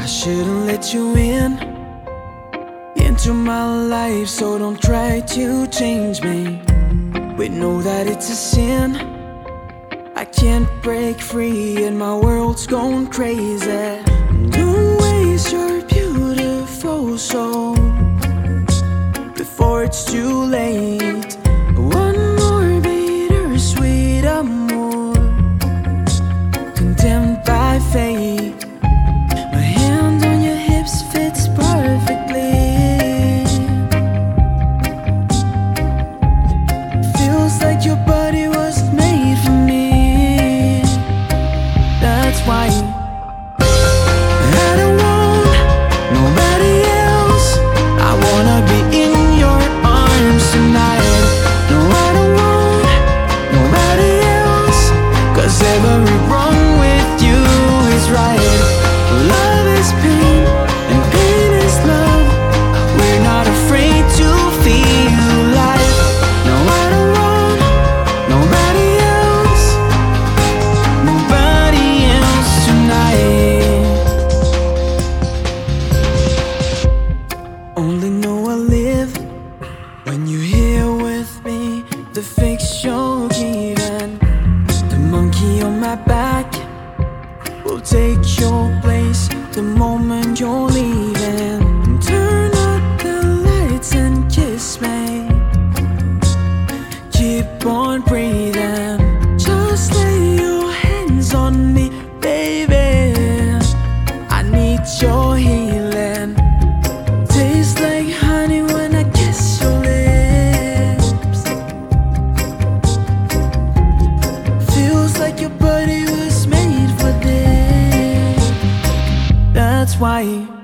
shouldn't let you in into my life, so don't try to change me. We know that it's a sin. I can't break free and my world's going crazy. Don't waste your beautiful soul before it's too late. One more bittersweet amour, condemned by fate. My hand on your hips fits perfectly. Feels like your body was made for me. That's why I don't want nobody else. I wanna be in your arms tonight. No, I don't want nobody else, 'cause every wrong with you is right. Love is pain and pain is love. We're not afraid to feel life. No, I don't want nobody else, nobody else tonight. Only know I live when you're here with me. The fake show given, the monkey on my back will take your place the moment you're leaving. Turn up the lights and kiss me. Keep on breathing. Just lay your hands on me, baby. I need your healing. Tastes like honey when I kiss your lips. Feels like your body was made for this. That's why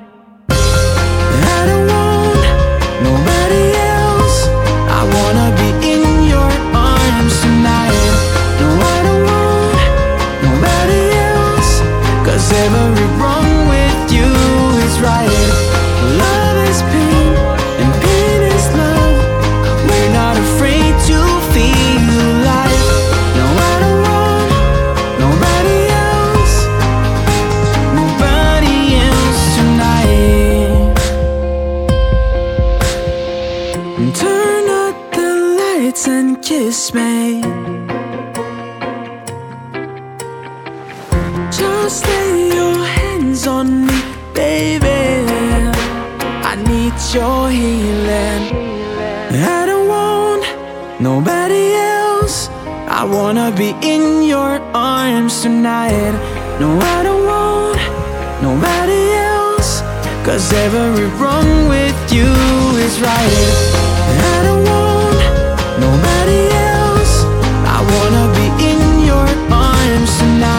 I don't want nobody else. I wanna be in your arms tonight. No, I don't want nobody else, 'cause every wrong with you is right. Love is pain and pain is love. We're not afraid to feel life. No, I don't want nobody else, nobody else tonight. Turn up the lights and kiss me. Just lay your hands on me, baby. I need your healing. I don't want nobody else. I wanna be in your arms tonight. No, I don't want nobody else, 'cause every wrong with you is right. I don't want nobody else. I wanna be in your arms tonight.